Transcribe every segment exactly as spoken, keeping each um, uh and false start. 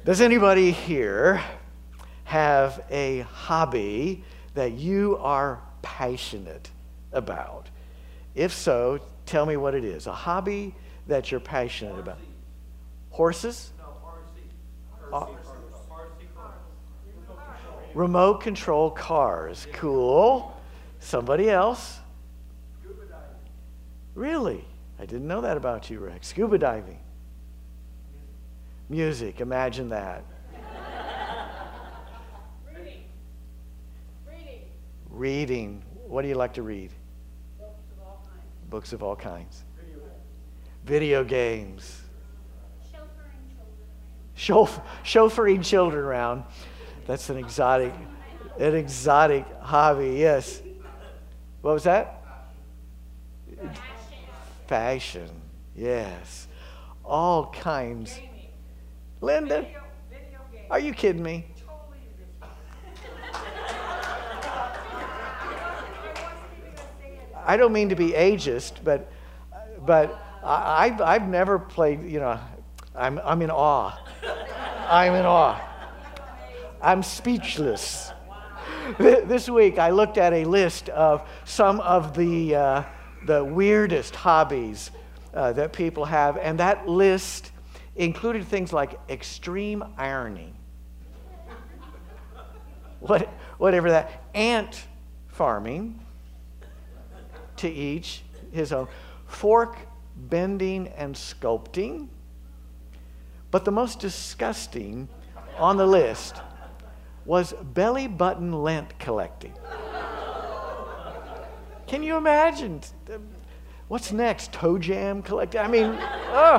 Does anybody here have a hobby that you are passionate about? If so, tell me what it is. A hobby that you're passionate about. Horses? Uh, remote control cars. Cool. Somebody else? Really? I didn't know that about you, Rex. Scuba diving. Music. Imagine that. Reading. Reading. Reading. What do you like to read? Books of all kinds. Books of all kinds. Video games. Chauff- chauffeuring children around. That's an exotic, an exotic hobby. Yes. What was that? Fashion. Fashion. Yes. All kinds. Gaming. Linda, Video, video games. are you kidding me? Totally I don't mean to be ageist, but but I, I've I've never played. You know, I'm I'm in awe. I'm in awe. I'm speechless. This week I looked at a list of some of the uh, the weirdest hobbies uh, that people have, and that list included things like extreme ironing, what whatever that, ant farming, to each his own, fork bending and sculpting. But the most disgusting on the list was belly button lint collecting. Can you imagine? What's next? Toe jam collecting? I mean, ugh.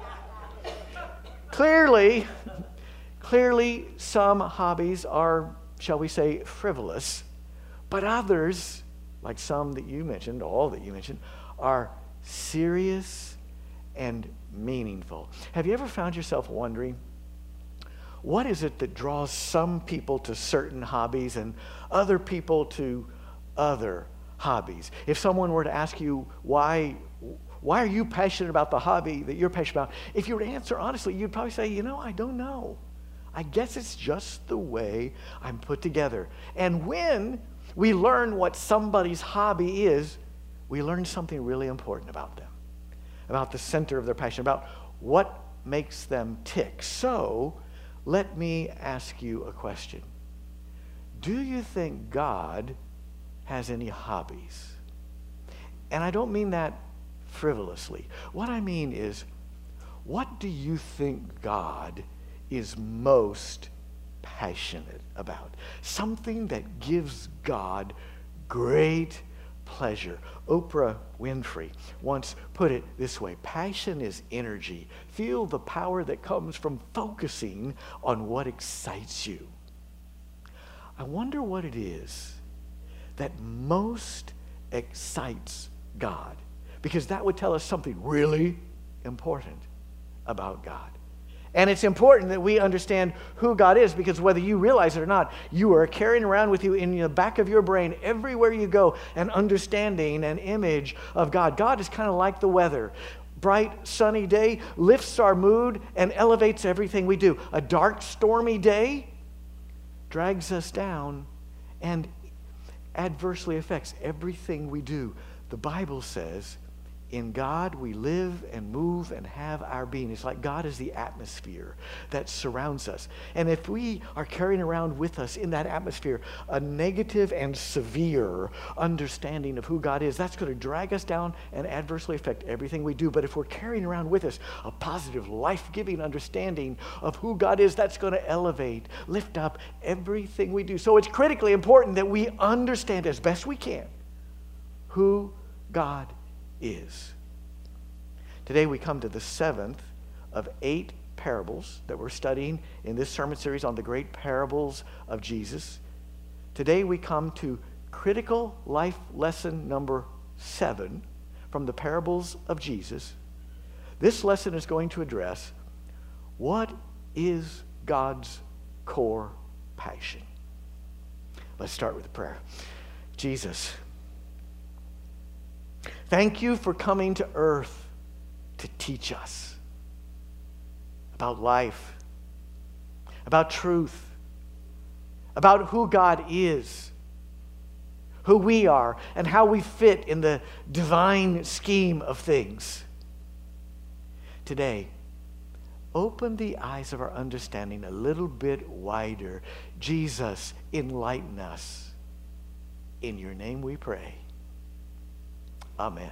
Clearly, clearly some hobbies are, shall we say, frivolous, but others, like some that you mentioned, all that you mentioned, are serious and meaningful. Have you ever found yourself wondering, what is it that draws some people to certain hobbies and other people to other hobbies? If someone were to ask you, why, why are you passionate about the hobby that you're passionate about? If you were to answer honestly, you'd probably say, you know, I don't know. I guess it's just the way I'm put together. And when we learn what somebody's hobby is, we learn something really important about them, about the center of their passion, about what makes them tick. So, let me ask you a question. Do you think God has any hobbies? And I don't mean that frivolously. What I mean is, what do you think God is most passionate about? Something that gives God great pleasure. Oprah Winfrey once put it this way: passion is energy. Feel the power that comes from focusing on what excites you. I wonder what it is that most excites God, because that would tell us something really important about God. And it's important that we understand who God is, because whether you realize it or not, you are carrying around with you in the back of your brain everywhere you go an understanding, an image of God. God is kind of like the weather. Bright, sunny day lifts our mood and elevates everything we do. A dark, stormy day drags us down and adversely affects everything we do. The Bible says, in God we live and move and have our being. It's like God is the atmosphere that surrounds us. And if we are carrying around with us in that atmosphere a negative and severe understanding of who God is, that's going to drag us down and adversely affect everything we do. But if we're carrying around with us a positive, life-giving understanding of who God is, that's going to elevate, lift up everything we do. So it's critically important that we understand as best we can who God is. is. Today we come to the seventh of eight parables that we're studying in this sermon series on the great parables of Jesus. Today we come to critical life lesson number seven from the parables of Jesus. This lesson is going to address, what is God's core passion? Let's start with a prayer. Jesus, thank you for coming to earth to teach us about life, about truth, about who God is, who we are, and how we fit in the divine scheme of things. Today, open the eyes of our understanding a little bit wider. Jesus, enlighten us. In your name we pray. Amen.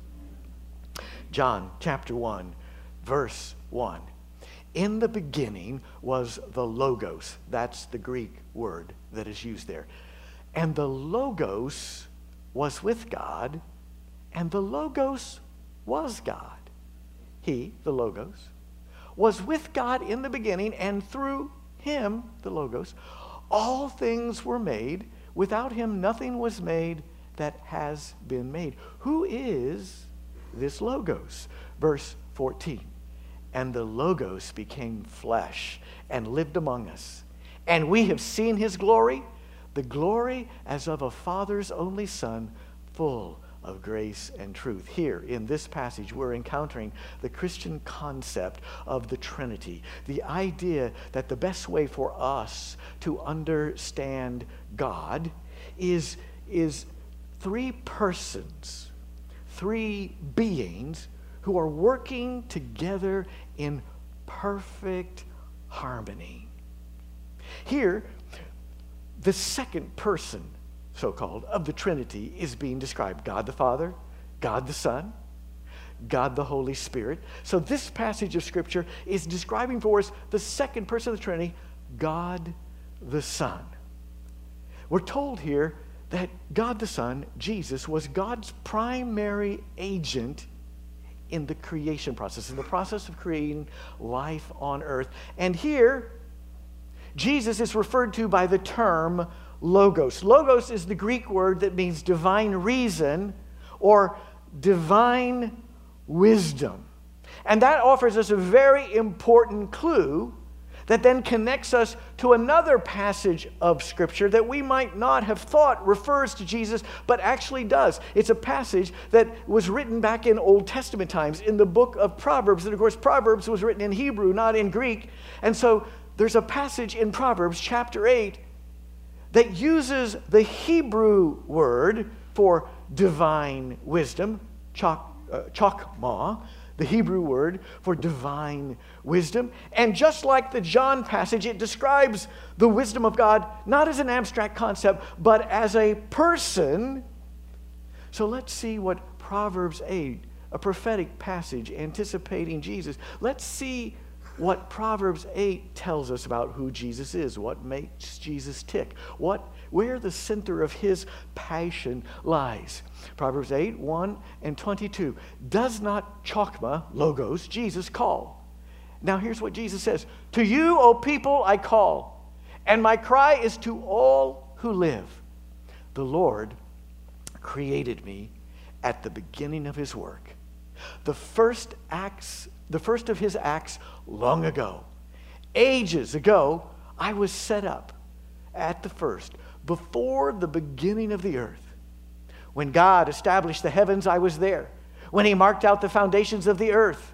John chapter one, verse one. In the beginning was the Logos. That's the Greek word that is used there. And the Logos was with God, and the Logos was God. He, the Logos, was with God in the beginning, and through him, the Logos, all things were made. Without him, nothing was made that has been made. Who is this Logos? Verse fourteen. And the Logos became flesh and lived among us. And we have seen his glory, the glory as of a Father's only Son, full of grace and truth. Here in this passage, we're encountering the Christian concept of the Trinity, the idea that the best way for us to understand God is, is three persons, three beings who are working together in perfect harmony. Here, the second person, so-called, of the Trinity is being described. God the Father, God the Son, God the Holy Spirit. So this passage of Scripture is describing for us the second person of the Trinity, God the Son. We're told here that God the Son, Jesus, was God's primary agent in the creation process, in the process of creating life on earth. And here, Jesus is referred to by the term Logos. Logos is the Greek word that means divine reason or divine wisdom. And that offers us a very important clue that then connects us to another passage of Scripture that we might not have thought refers to Jesus, but actually does. It's a passage that was written back in Old Testament times in the book of Proverbs. And of course, Proverbs was written in Hebrew, not in Greek. And so there's a passage in Proverbs chapter eight that uses the Hebrew word for divine wisdom, chok, uh, chokmah, the Hebrew word for divine wisdom. And just like the John passage, it describes the wisdom of God not as an abstract concept, but as a person. So let's see what Proverbs eight, a prophetic passage anticipating Jesus. Let's see what Proverbs eight tells us about who Jesus is, what makes Jesus tick, what, where the center of his passion lies. Proverbs eight, one and twenty-two. Does not chokmah, Logos, Jesus call? Now here's what Jesus says. To you, O people, I call, and my cry is to all who live. The Lord created me at the beginning of his work. The first acts The first of his acts long ago. Ages ago, I was set up at the first, before the beginning of the earth. When God established the heavens, I was there. When he marked out the foundations of the earth,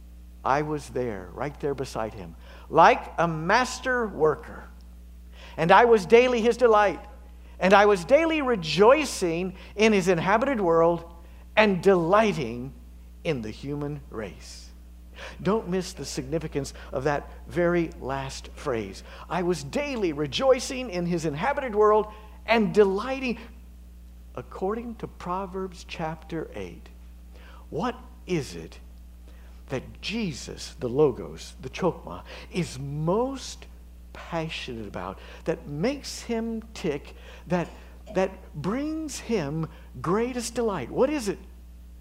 I was there, right there beside him, like a master worker. And I was daily his delight. And I was daily rejoicing in his inhabited world and delighting in the human race. Don't miss the significance of that very last phrase. I was daily rejoicing in his inhabited world and delighting. According to Proverbs chapter eight, what is it that Jesus, the Logos, the chokmah, is most passionate about, that makes him tick, that, that brings him greatest delight? What is it?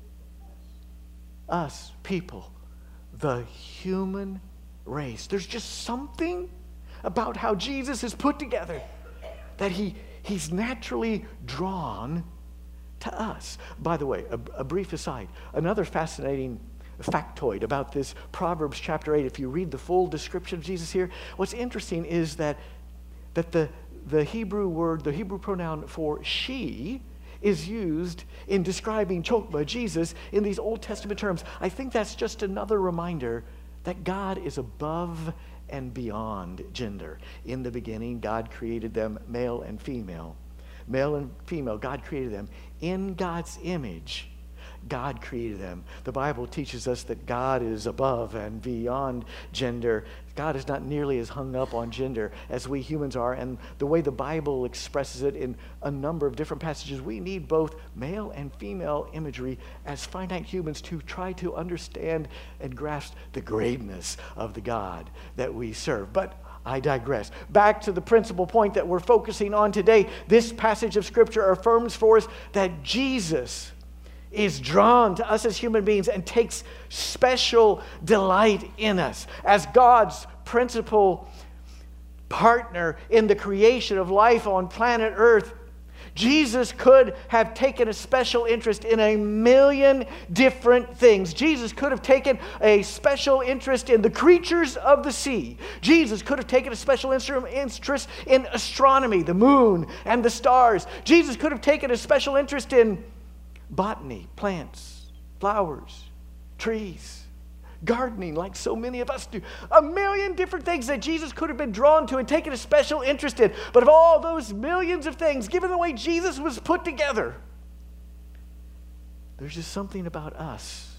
Us, people. The human race. There's just something about how Jesus is put together that he, he's naturally drawn to us. By the way, a, a brief aside, another fascinating factoid about this Proverbs chapter eight, if you read the full description of Jesus here, what's interesting is that, that the, the Hebrew word, the Hebrew pronoun for she, is used in describing chokmah, Jesus, in these Old Testament terms. I think that's just another reminder that God is above and beyond gender. In the beginning, God created them male and female. Male and female, God created them. In God's image, God created them. The Bible teaches us that God is above and beyond gender. God is not nearly as hung up on gender as we humans are. And the way the Bible expresses it in a number of different passages, we need both male and female imagery as finite humans to try to understand and grasp the greatness of the God that we serve. But I digress. Back to the principal point that we're focusing on today. This passage of Scripture affirms for us that Jesus is drawn to us as human beings and takes special delight in us. As God's principal partner in the creation of life on planet Earth, Jesus could have taken a special interest in a million different things. Jesus could have taken a special interest in the creatures of the sea. Jesus could have taken a special interest in astronomy, the moon and the stars. Jesus could have taken a special interest in botany, plants, flowers, trees, gardening, like so many of us do. A million different things that Jesus could have been drawn to and taken a special interest in. But of all those millions of things, given the way Jesus was put together, there's just something about us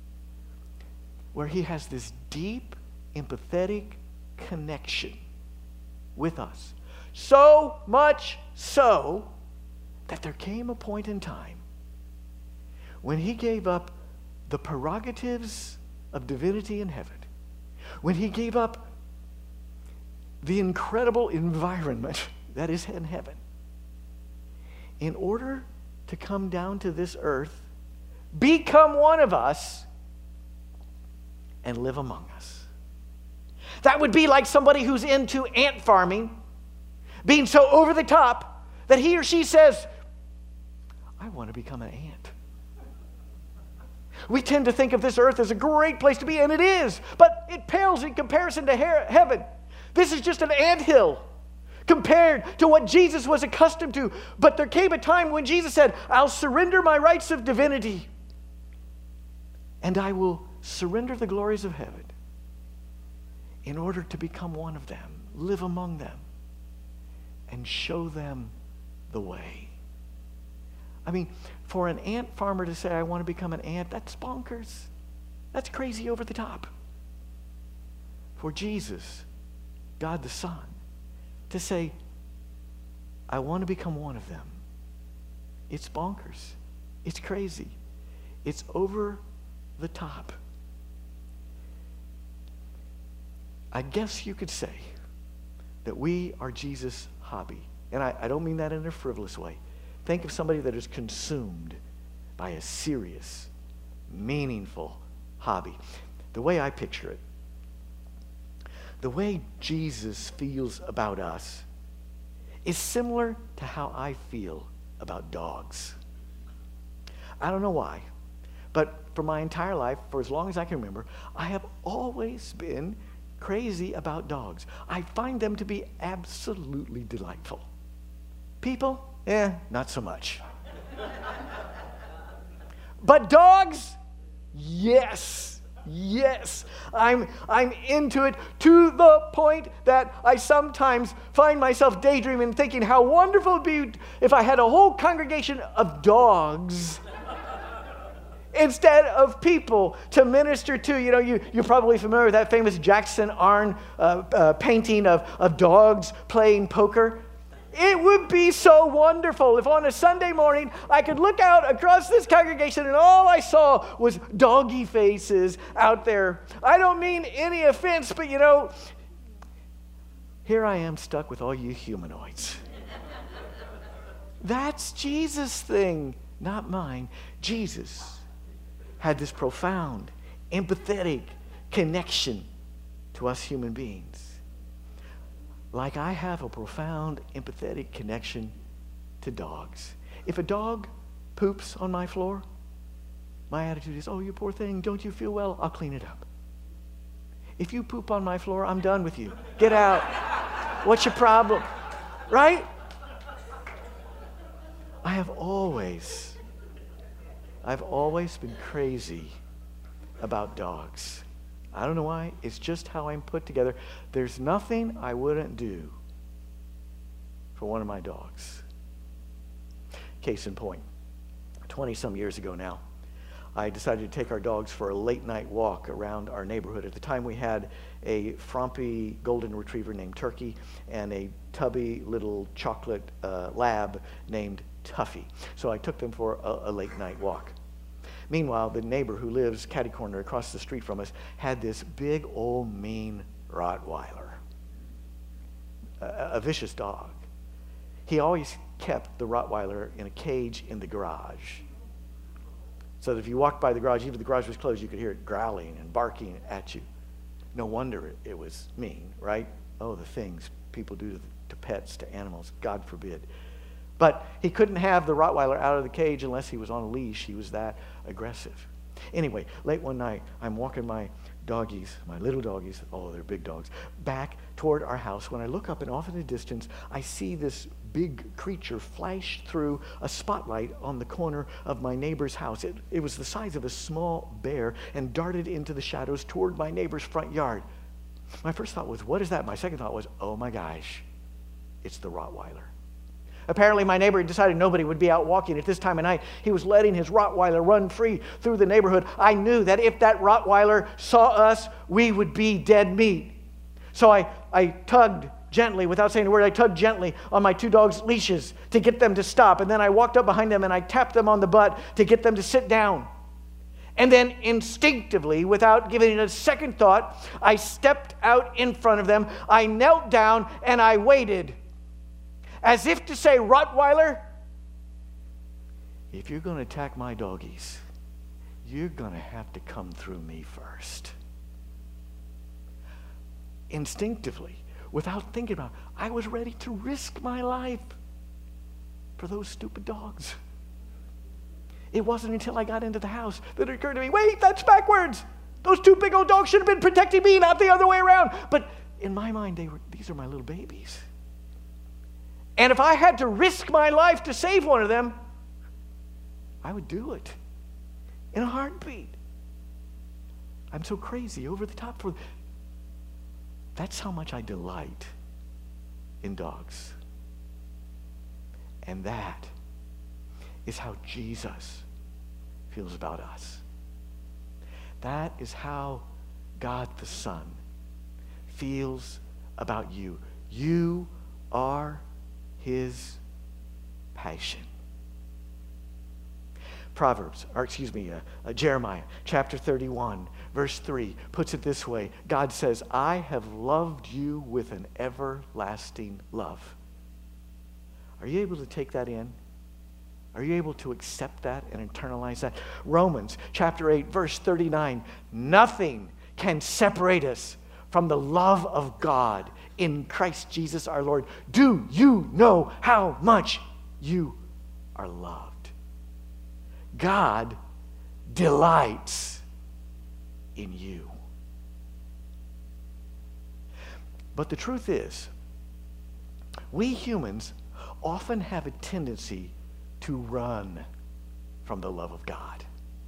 where he has this deep, empathetic connection with us. So much so that there came a point in time when he gave up the prerogatives of divinity in heaven, when he gave up the incredible environment that is in heaven, in order to come down to this earth, become one of us, and live among us. That would be like somebody who's into ant farming, being so over the top that he or she says, I want to become an ant. We tend to think of this earth as a great place to be, and it is, but it pales in comparison to he- heaven. This is just an anthill compared to what Jesus was accustomed to. But there came a time when Jesus said, I'll surrender my rights of divinity, and I will surrender the glories of heaven in order to become one of them, live among them, and show them the way. I mean, for an ant farmer to say, I want to become an ant, that's bonkers. That's crazy over the top. For Jesus, God the Son, to say, I want to become one of them, it's bonkers. It's crazy. It's over the top. I guess you could say that we are Jesus' hobby. And I, I don't mean that in a frivolous way. Think of somebody that is consumed by a serious, meaningful hobby. The way I picture it, the way Jesus feels about us is similar to how I feel about dogs. I don't know why, but for my entire life, for as long as I can remember, I have always been crazy about dogs. I find them to be absolutely delightful. People, eh, not so much. But dogs, yes, yes. I'm, I'm into it to the point that I sometimes find myself daydreaming, thinking how wonderful it would be if I had a whole congregation of dogs instead of people to minister to. You know, you, you're probably familiar with that famous Jackson Arne uh, uh, painting of, of dogs playing poker. It would be so wonderful if on a Sunday morning I could look out across this congregation and all I saw was doggy faces out there. I don't mean any offense, but you know, here I am stuck with all you humanoids. That's Jesus' thing, not mine. Jesus had this profound, empathetic connection to us human beings. Like I have a profound, empathetic connection to dogs. If a dog poops on my floor, my attitude is, oh, you poor thing, don't you feel well? I'll clean it up. If you poop on my floor, I'm done with you. Get out. What's your problem? Right? I have always, I've always been crazy about dogs. I don't know why. It's just how I'm put together. There's nothing I wouldn't do for one of my dogs. Case in point, twenty-some years ago now, I decided to take our dogs for a late-night walk around our neighborhood. At the time, we had a frumpy golden retriever named Turkey and a tubby little chocolate uh, lab named Tuffy. So I took them for a, a late-night walk. Meanwhile, the neighbor who lives catty-corner across the street from us had this big, old, mean Rottweiler, a, a vicious dog. He always kept the Rottweiler in a cage in the garage, so that if you walked by the garage, even if the garage was closed, you could hear it growling and barking at you. No wonder it, it was mean, right? Oh, the things people do to, to pets, to animals, God forbid. But he couldn't have the Rottweiler out of the cage unless he was on a leash. He was that aggressive. Anyway, late one night, I'm walking my doggies, my little doggies, oh, they're big dogs, back toward our house. When I look up and off in the distance, I see this big creature flash through a spotlight on the corner of my neighbor's house. It, it was the size of a small bear and darted into the shadows toward my neighbor's front yard. My first thought was, what is that? My second thought was, oh my gosh, it's the Rottweiler. Apparently, my neighbor had decided nobody would be out walking at this time of night. He was letting his Rottweiler run free through the neighborhood. I knew that if that Rottweiler saw us, we would be dead meat. So I, I tugged gently, without saying a word, I tugged gently on my two dogs' leashes to get them to stop. And then I walked up behind them and I tapped them on the butt to get them to sit down. And then instinctively, without giving it a second thought, I stepped out in front of them. I knelt down and I waited, as if to say, Rottweiler, if you're going to attack my doggies, you're going to have to come through me first. Instinctively, without thinking about it, I was ready to risk my life for those stupid dogs. It wasn't until I got into the house that it occurred to me, wait, that's backwards. Those two big old dogs should have been protecting me, not the other way around. But in my mind, they were, these are my little babies. And if I had to risk my life to save one of them, I would do it in a heartbeat. I'm so crazy, over the top for. That's how much I delight in dogs. And that is how Jesus feels about us. That is how God the Son feels about you. You are His passion. Proverbs, or excuse me, uh, uh, Jeremiah chapter thirty-one, verse three puts it this way. God says, I have loved you with an everlasting love. Are you able to take that in? Are you able to accept that and internalize that? Romans chapter eight, verse thirty-nine, nothing can separate us from the love of God in Christ Jesus our Lord. Do you know how much you are loved? God delights in you. But the truth is, we humans often have a tendency to run from the love of God.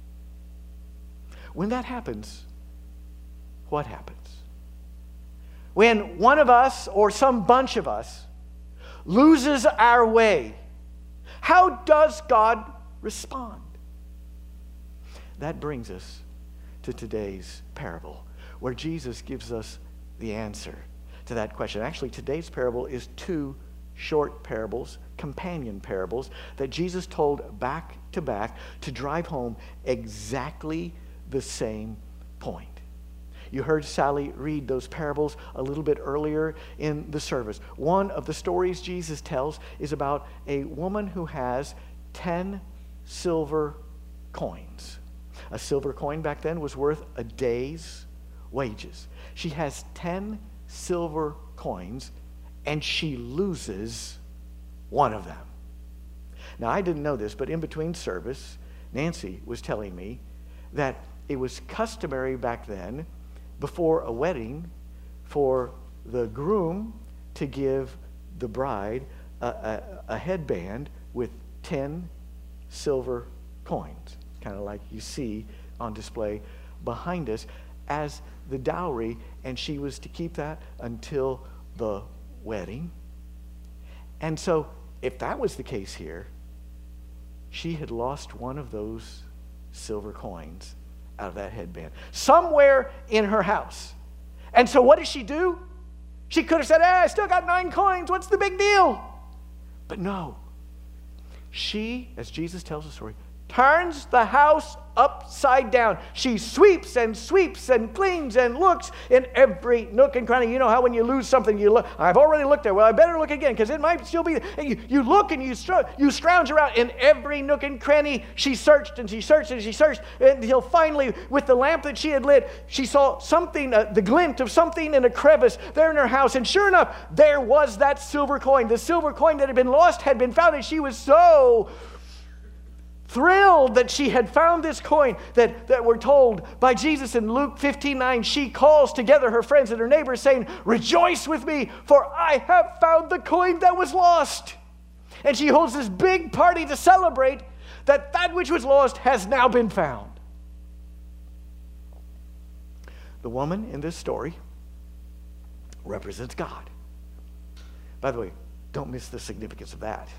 When that happens, what happens? When one of us or some bunch of us loses our way, how does God respond? That brings us to today's parable, where Jesus gives us the answer to that question. Actually, today's parable is two short parables, companion parables, that Jesus told back to back to drive home exactly the same point. You heard Sally read those parables a little bit earlier in the service. One of the stories Jesus tells is about a woman who has ten silver coins. A silver coin back then was worth a day's wages. She has ten silver coins, and she loses one of them. Now, I didn't know this, but in between service, Nancy was telling me that it was customary back then, before a wedding, for the groom to give the bride a, a, a headband with ten silver coins, kind of like you see on display behind us, as the dowry, and she was to keep that until the wedding. And so, if that was the case here, she had lost one of those silver coins out of that headband somewhere in her house. And so what does she do? She could have said, hey, I still got nine coins. What's the big deal? But no. She, as Jesus tells the story, turns the house upside down. She sweeps and sweeps and cleans and looks in every nook and cranny. You know how when you lose something, you look, I've already looked there. Well, I better look again because it might still be there. And you, you look and you, str- you scrounge around in every nook and cranny. She searched and she searched and she searched until finally, with the lamp that she had lit, she saw something, uh, the glint of something in a crevice there in her house. And sure enough, there was that silver coin. The silver coin that had been lost had been found, and she was so thrilled that she had found this coin that, that we're told by Jesus in Luke fifteen nine, she calls together her friends and her neighbors saying, rejoice with me, for I have found the coin that was lost. And she holds this big party to celebrate that that which was lost has now been found. The woman in this story represents God. By the way, don't miss the significance of that.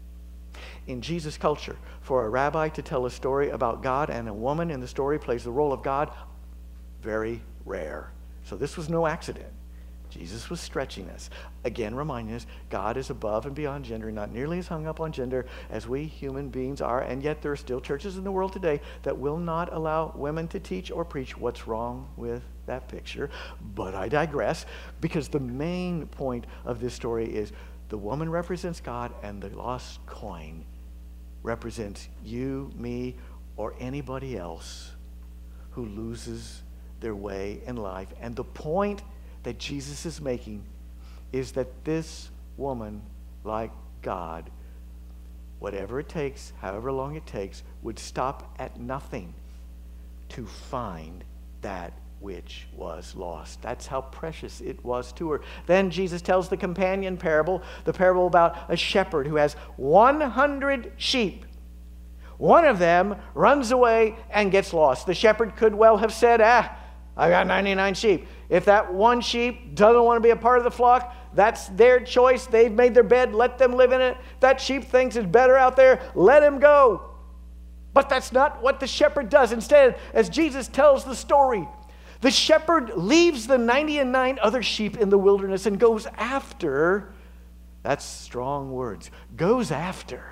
In Jesus' culture, for a rabbi to tell a story about God and a woman in the story plays the role of God, very rare. So this was no accident. Jesus was stretching us. Again, reminding us, God is above and beyond gender, not nearly as hung up on gender as we human beings are, and yet there are still churches in the world today that will not allow women to teach or preach. What's wrong with that picture? But I digress, because the main point of this story is the woman represents God and the lost coin represents you, me, or anybody else who loses their way in life. And the point that Jesus is making is that this woman, like God, whatever it takes, however long it takes, would stop at nothing to find that which was lost. That's how precious it was to her. Then Jesus tells the companion parable, the parable about a shepherd who has one hundred sheep. One of them runs away and gets lost. The shepherd could well have said, ah, I got ninety-nine sheep. If that one sheep doesn't want to be a part of the flock, that's their choice. They've made their bed. Let them live in it. If that sheep thinks it's better out there, let him go. But that's not what the shepherd does. Instead, as Jesus tells the story, the shepherd leaves the ninety-nine other sheep in the wilderness and goes after, that's strong words, goes after,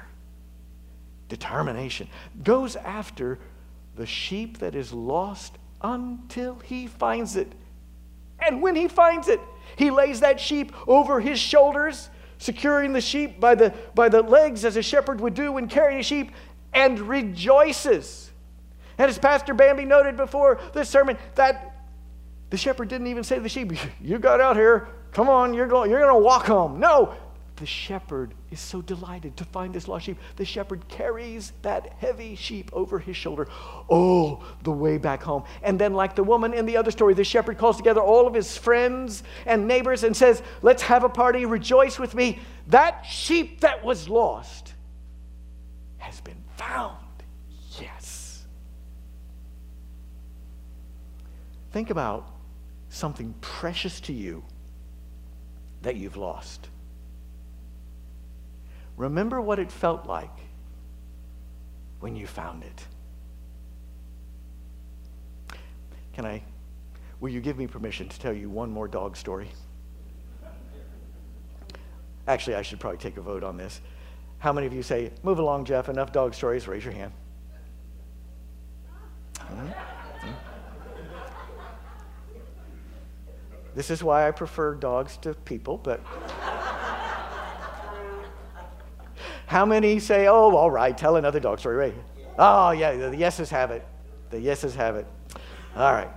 determination, goes after the sheep that is lost until he finds it. And when he finds it, he lays that sheep over his shoulders, securing the sheep by the, by the legs as a shepherd would do when carrying a sheep, and rejoices. And as Pastor Bambi noted before this sermon, that the shepherd didn't even say to the sheep, you got out here, come on, you're going, you're going to walk home. No, the shepherd is so delighted to find this lost sheep. The shepherd carries that heavy sheep over his shoulder all the way back home. And then, like the woman in the other story, the shepherd calls together all of his friends and neighbors and says, let's have a party, rejoice with me. That sheep that was lost has been found. Yes. Think about something precious to you that you've lost. Remember what it felt like when you found it. Can I, will you give me permission to tell you one more dog story? Actually, I should probably take a vote on this. How many of you say, move along, Jeff, enough dog stories? Raise your hand. Hmm? This is why I prefer dogs to people, but how many say, oh, all right, tell another dog story, right? Oh, yeah, the yeses have it. The yeses have it. All right.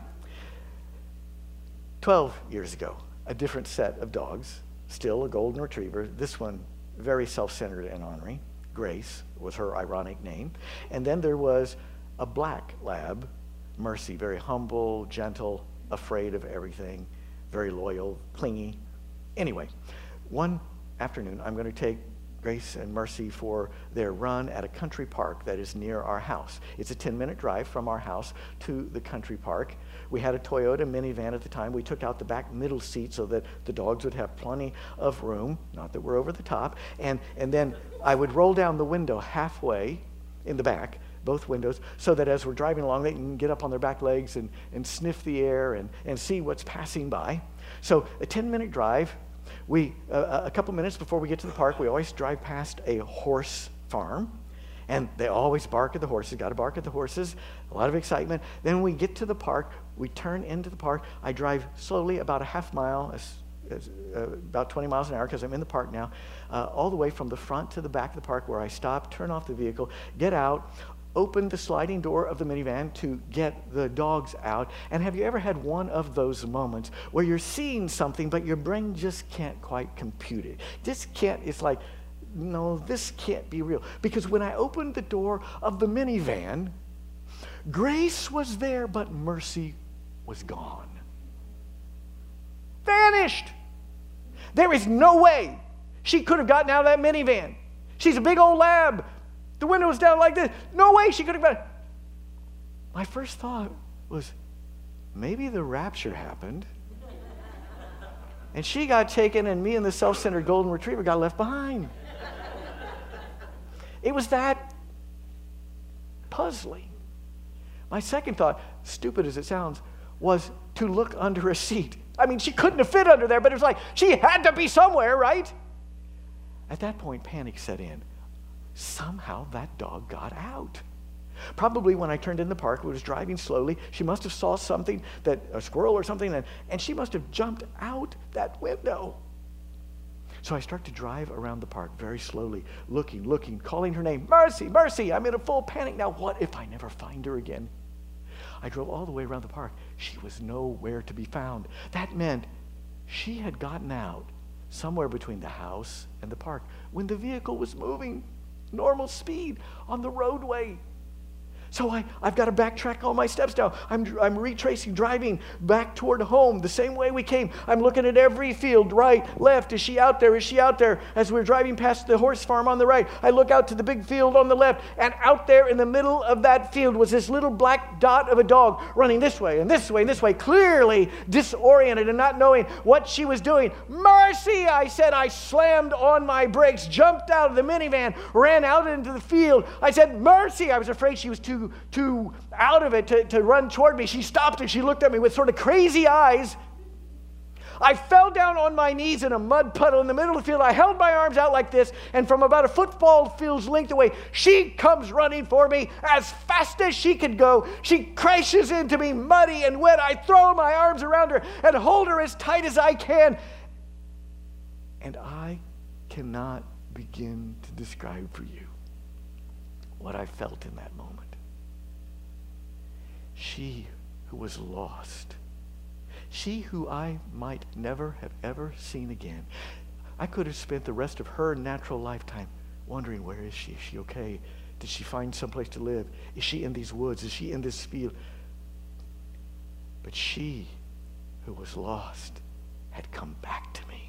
Twelve years ago, a different set of dogs, still a golden retriever, this one very self-centered and ornery. Grace was her ironic name. And then there was a black lab, Mercy, very humble, gentle, afraid of everything, very loyal, clingy. Anyway, one afternoon, I'm going to take Grace and Mercy for their run at a country park that is near our house. It's a ten-minute drive from our house to the country park. We had a Toyota minivan at the time. We took out the back middle seat so that the dogs would have plenty of room, not that we're over the top. And, and then I would roll down the window halfway in the back, both windows, so that as we're driving along, they can get up on their back legs and, and sniff the air and, and see what's passing by. So a ten-minute drive. We, uh, a couple minutes before we get to the park, we always drive past a horse farm, and they always bark at the horses. Got to bark at the horses. A lot of excitement. Then we get to the park. We turn into the park. I drive slowly, about a half mile, as, as, uh, about twenty miles an hour, because I'm in the park now, uh, all the way from the front to the back of the park, where I stop, turn off the vehicle, get out, open the sliding door of the minivan to get the dogs out. And have you ever had one of those moments where you're seeing something, but your brain just can't quite compute it? This can't, it's like, no, this can't be real. Because when I opened the door of the minivan, Grace was there, but Mercy was gone. Vanished. There is no way she could have gotten out of that minivan. She's a big old lab. The window was down like this. No way she could have gotten. My first thought was, maybe the rapture happened. And she got taken, and me and the self-centered golden retriever got left behind. It was that puzzling. My second thought, stupid as it sounds, was to look under a seat. I mean, she couldn't have fit under there, but it was like, she had to be somewhere, right? At that point, panic set in. Somehow that dog got out. Probably when I turned in the park, I was driving slowly. She must have saw something, that a squirrel or something, and, and she must have jumped out that window. So I start to drive around the park very slowly, looking, looking, calling her name, Mercy, Mercy. I'm in a full panic now. What if I never find her again? I drove all the way around the park. She was nowhere to be found. That meant she had gotten out somewhere between the house and the park when the vehicle was moving normal speed on the roadway. So I, I've got to backtrack all my steps now. I'm, I'm retracing, driving back toward home the same way we came. I'm looking at every field, right, left. Is she out there? Is she out there? As we're driving past the horse farm on the right, I look out to the big field on the left, and out there in the middle of that field was this little black dot of a dog running this way and this way and this way, clearly disoriented and not knowing what she was doing. Mercy, I said. I slammed on my brakes, jumped out of the minivan, ran out into the field. I said, Mercy. I was afraid she was too too out of it to, to run toward me. She stopped and she looked at me with sort of crazy eyes. I fell down on my knees in a mud puddle in the middle of the field. I held my arms out like this, and from about a football field's length away, she comes running for me as fast as she could go. She crashes into me, muddy and wet. I throw my arms around her and hold her as tight as I can. And I cannot begin to describe for you what I felt in that moment. She who was lost, she who I might never have ever seen again. I could have spent the rest of her natural lifetime wondering, where is she? Is she okay? Did she find someplace to live? Is she in these woods? Is she in this field? But she who was lost had come back to me.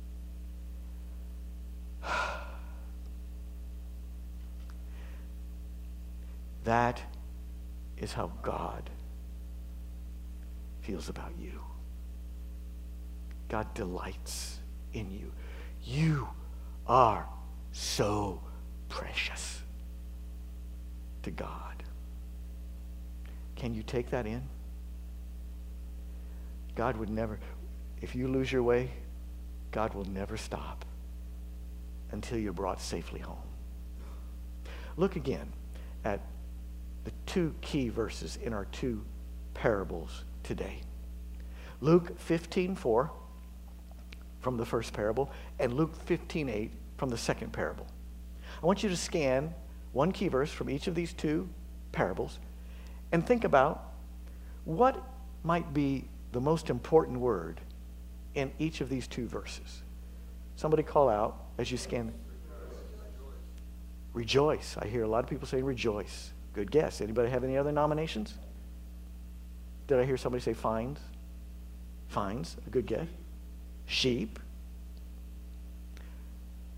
That is how God feels about you. God delights in you. You are so precious to God. Can you take that in? God would never, if you lose your way, God will never stop until you're brought safely home. Look again at the two key verses in our two parables today. Luke fifteen four from the first parable, and Luke fifteen eight from the second parable. I want you to scan one key verse from each of these two parables and think about what might be the most important word in each of these two verses. Somebody call out as you scan. Rejoice. I hear a lot of people saying rejoice. Good guess. Anybody have any other nominations? Did I hear somebody say fines? Fines. A good guess. Sheep.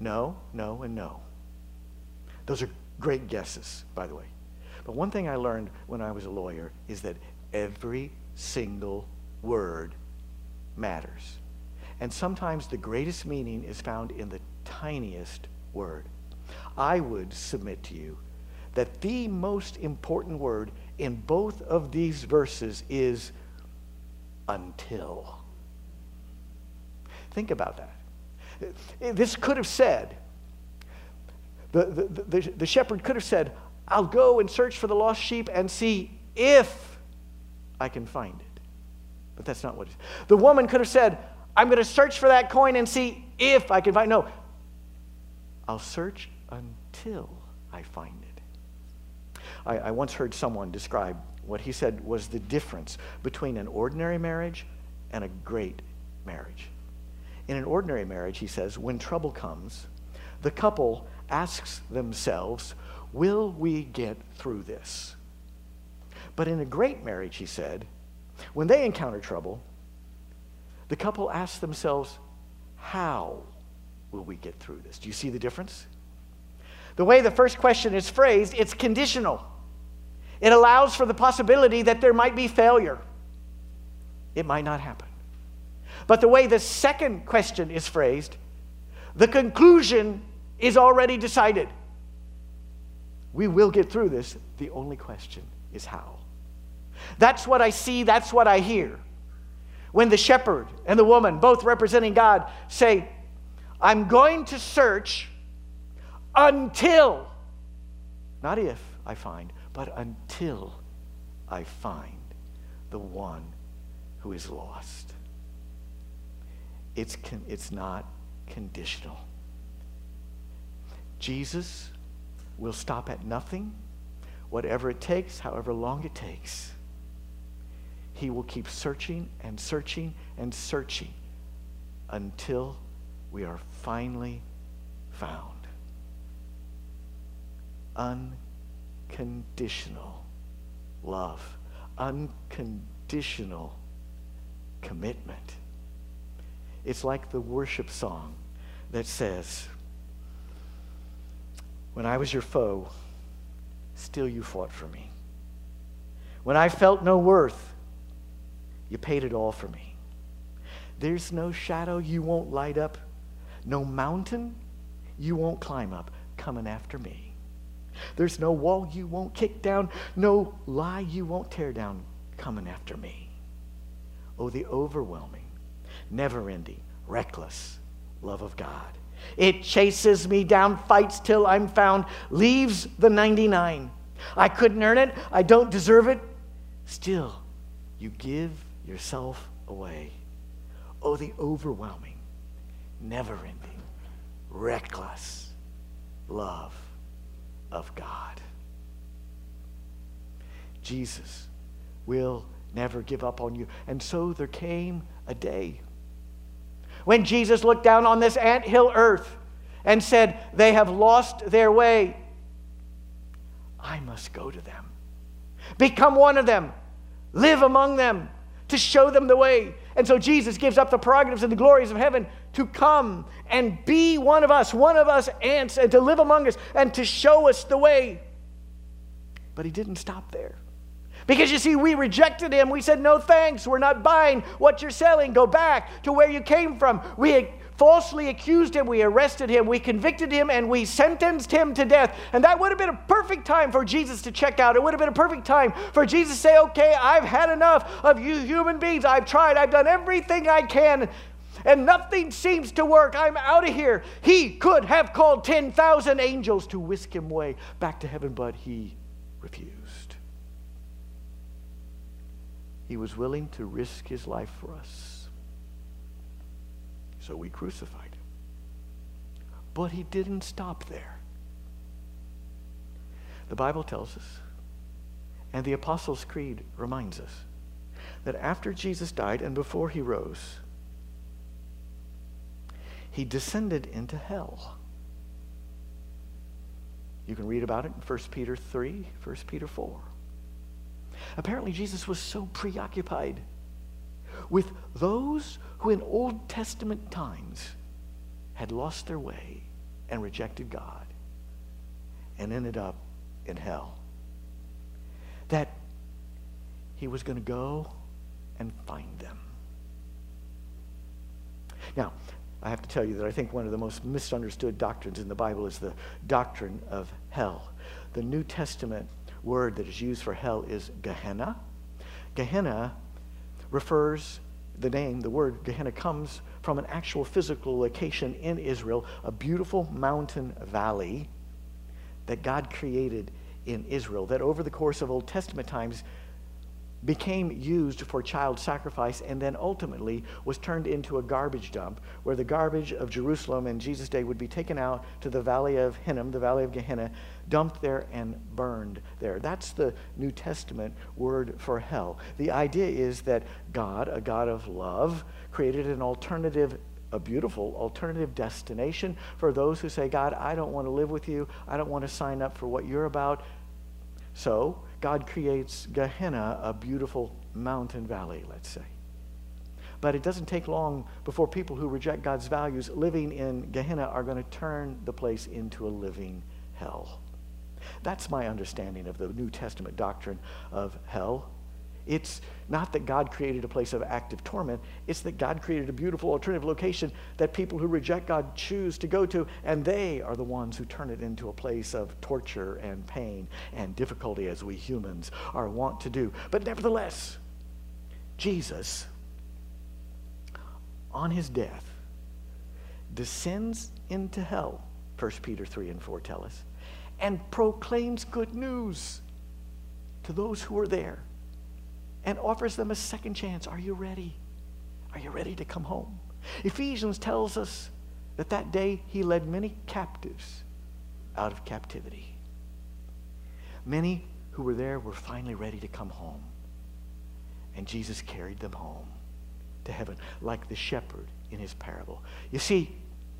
No, no, and no. Those are great guesses, by the way. But one thing I learned when I was a lawyer is that every single word matters. And sometimes the greatest meaning is found in the tiniest word. I would submit to you that the most important word in both of these verses is until. Think about that. This could have said, the, the, the, the shepherd could have said, I'll go and search for the lost sheep and see if I can find it. But that's not what it is. The woman could have said, I'm going to search for that coin and see if I can find it. No, I'll search until I find it. I, I once heard someone describe what he said was the difference between an ordinary marriage and a great marriage. In an ordinary marriage, he says, when trouble comes, the couple asks themselves, will we get through this? But in a great marriage, he said, when they encounter trouble, the couple asks themselves, how will we get through this? Do you see the difference? The way the first question is phrased, it's conditional. It allows for the possibility that there might be failure. It might not happen. But the way the second question is phrased, the conclusion is already decided. We will get through this. The only question is how. That's what I see. That's what I hear. When the shepherd and the woman, both representing God, say, I'm going to search until, not if I find, but until I find the one who is lost. It's, con- it's not conditional. Jesus will stop at nothing, whatever it takes, however long it takes. He will keep searching and searching and searching until we are finally found. Unconditional love, unconditional commitment. It's like the worship song that says, when I was your foe, still you fought for me. When I felt no worth, you paid it all for me. There's no shadow you won't light up, no mountain you won't climb up coming after me. There's no wall you won't kick down, no lie you won't tear down coming after me. Oh, the overwhelming, never-ending, reckless love of God. It chases me down, fights till I'm found, leaves the ninety-nine. I couldn't earn it. I don't deserve it. Still, you give yourself away. Oh, the overwhelming, never-ending, reckless love of God. Jesus will never give up on you. And so there came a day when Jesus looked down on this anthill earth and said, they have lost their way. I must go to them, become one of them, live among them, to show them the way. And so Jesus gives up the prerogatives and the glories of heaven to come and be one of us, one of us ants, and to live among us and to show us the way. But he didn't stop there. Because you see, we rejected him. We said, no thanks. We're not buying what you're selling. Go back to where you came from. We falsely accused him. We arrested him. We convicted him, and we sentenced him to death. And that would have been a perfect time for Jesus to check out. It would have been a perfect time for Jesus to say, okay, I've had enough of you human beings. I've tried. I've done everything I can, and nothing seems to work. I'm out of here. He could have called ten thousand angels to whisk him away back to heaven, but he refused. He was willing to risk his life for us. So we crucified him. But he didn't stop there. The Bible tells us, and the Apostles' Creed reminds us, that after Jesus died and before he rose, he descended into hell. You can read about it in First Peter three, First Peter four. Apparently, Jesus was so preoccupied with those who in Old Testament times had lost their way and rejected God and ended up in hell. That he was going to go and find them. Now, I have to tell you that I think one of the most misunderstood doctrines in the Bible is the doctrine of hell. The New Testament word that is used for hell is Gehenna. Gehenna refers, the name, the word Gehenna comes from an actual physical location in Israel, a beautiful mountain valley that God created in Israel, that over the course of Old Testament times became used for child sacrifice and then ultimately was turned into a garbage dump where the garbage of Jerusalem in Jesus' day would be taken out to the valley of Hinnom, the valley of Gehenna, dumped there and burned there. That's the New Testament word for hell. The idea is that God, a God of love, created an alternative, a beautiful alternative destination for those who say, God, I don't want to live with you. I don't want to sign up for what you're about. So God creates Gehenna, a beautiful mountain valley, let's say. But it doesn't take long before people who reject God's values living in Gehenna are going to turn the place into a living hell. That's my understanding of the New Testament doctrine of hell. It's not that God created a place of active torment. It's that God created a beautiful alternative location that people who reject God choose to go to, and they are the ones who turn it into a place of torture and pain and difficulty, as we humans are wont to do. But nevertheless, Jesus, on his death, descends into hell, First Peter three and four tell us, and proclaims good news to those who are there, and offers them a second chance. Are you ready? Are you ready to come home? Ephesians tells us that that day he led many captives out of captivity. Many who were there were finally ready to come home. And Jesus carried them home to heaven like the shepherd in his parable. You see,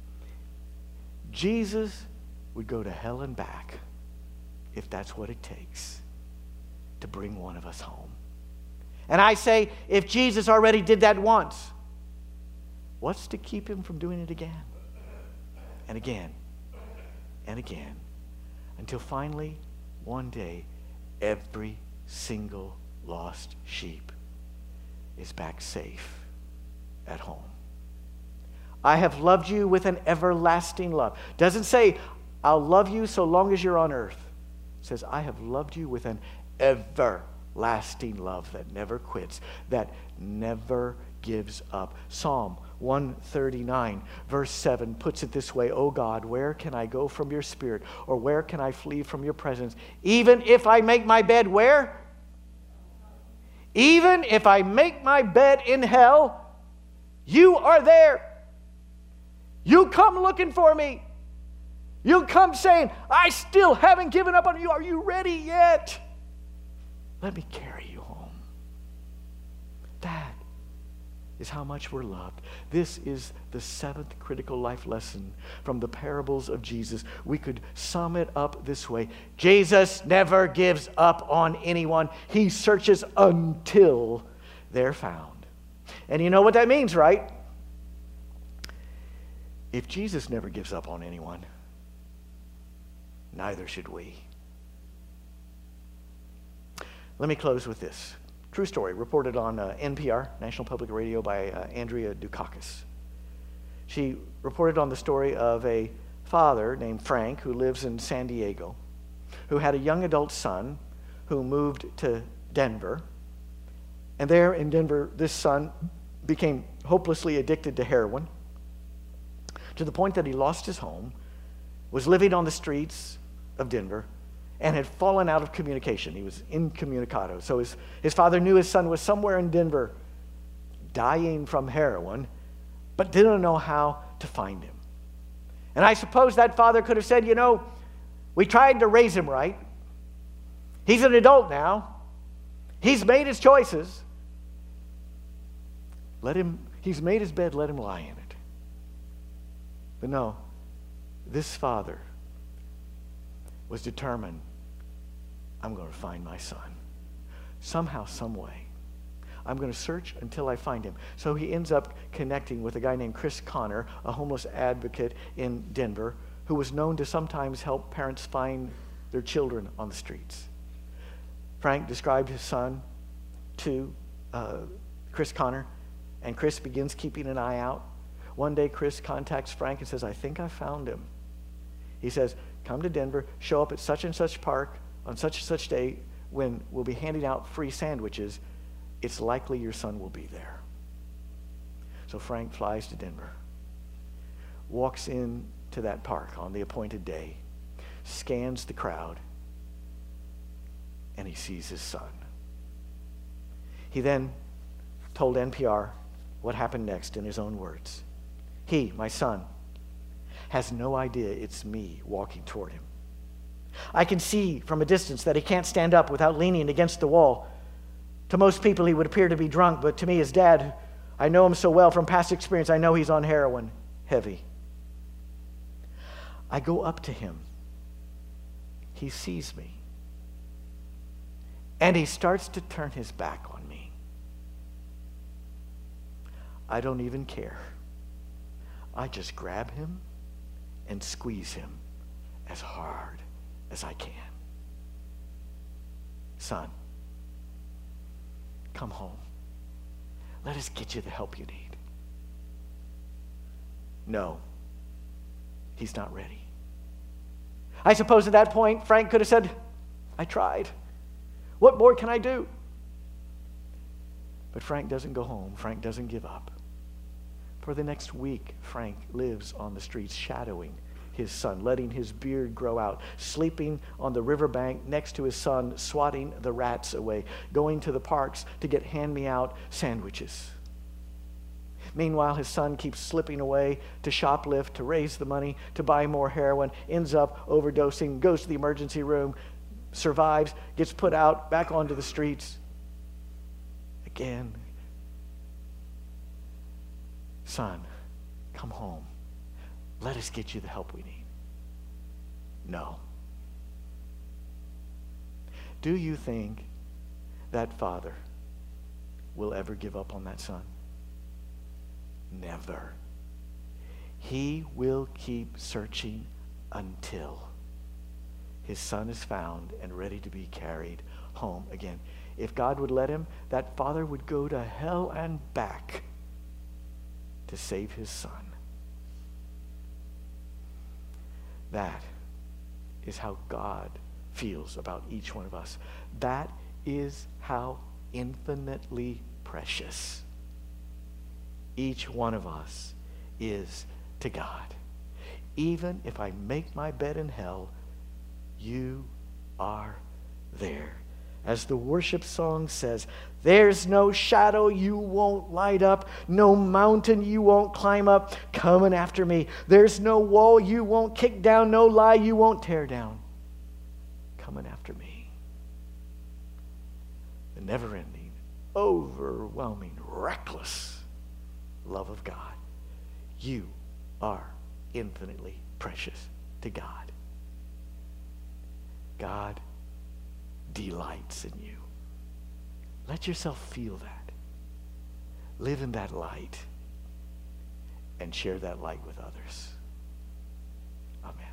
Jesus would go to hell and back if that's what it takes to bring one of us home. And I say, if Jesus already did that once, what's to keep him from doing it again and again and again until finally, one day, every single lost sheep is back safe at home. I have loved you with an everlasting love. Doesn't say, I'll love you so long as you're on earth. It says, I have loved you with an everlasting lasting love that never quits, that never gives up. Psalm one thirty-nine, verse seven puts it this way, O God, where can I go from your spirit? Or where can I flee from your presence? Even if I make my bed where? Even if I make my bed in hell, you are there. You come looking for me. You come saying, I still haven't given up on you. Are you ready yet? Let me carry you home. That is how much we're loved. This is the seventh critical life lesson from the parables of Jesus. We could sum it up this way. Jesus never gives up on anyone. He searches until they're found. And you know what that means, right? If Jesus never gives up on anyone, neither should we. Let me close with this. True story, reported on uh, N P R, National Public Radio, by uh, Andrea Dukakis. She reported on the story of a father named Frank who lives in San Diego, who had a young adult son who moved to Denver. And there in Denver, this son became hopelessly addicted to heroin to the point that he lost his home, was living on the streets of Denver, and had fallen out of communication. He was incommunicado. So his, his father knew his son was somewhere in Denver dying from heroin, but didn't know how to find him. And I suppose that father could have said, you know, we tried to raise him right. He's an adult now. He's made his choices. Let him, he's made his bed, let him lie in it. But no, this father was determined, I'm going to find my son. Somehow, some way. I'm going to search until I find him. So he ends up connecting with a guy named Chris Connor, a homeless advocate in Denver, who was known to sometimes help parents find their children on the streets. Frank described his son to uh, Chris Connor, and Chris begins keeping an eye out. One day, Chris contacts Frank and says, I think I found him. He says, come to Denver, show up at such and such park on such and such day when we'll be handing out free sandwiches. It's likely your son will be there. So Frank flies to Denver, walks in to that park on the appointed day, scans the crowd, and he sees his son. He then told N P R what happened next in his own words. He, my son, has no idea it's me walking toward him. I can see from a distance that he can't stand up without leaning against the wall. To most people, he would appear to be drunk, but to me, his dad, I know him so well from past experience, I know he's on heroin, heavy. I go up to him. He sees me. And he starts to turn his back on me. I don't even care. I just grab him and squeeze him as hard as I can. Son, come home. Let us get you the help you need. No, he's not ready. I suppose at that point, Frank could have said, I tried. What more can I do? But Frank doesn't go home. Frank doesn't give up. For the next week, Frank lives on the streets, shadowing his son, letting his beard grow out, sleeping on the riverbank next to his son, swatting the rats away, going to the parks to get hand-me-out sandwiches. Meanwhile, his son keeps slipping away to shoplift, to raise the money, to buy more heroin, ends up overdosing, goes to the emergency room, survives, gets put out, back onto the streets. Again. Son, come home. Let us get you the help we need. No. Do you think that father will ever give up on that son? Never. He will keep searching until his son is found and ready to be carried home again. If God would let him, that father would go to hell and back to save his son. That is how God feels about each one of us. That is how infinitely precious each one of us is to God. Even if I make my bed in hell, you are there. As the worship song says, there's no shadow you won't light up, no mountain you won't climb up, coming after me. There's no wall you won't kick down, no lie you won't tear down, coming after me. The never-ending, overwhelming, reckless love of God. You are infinitely precious to God. God delights in you. Let yourself feel that. Live in that light and share that light with others. Amen.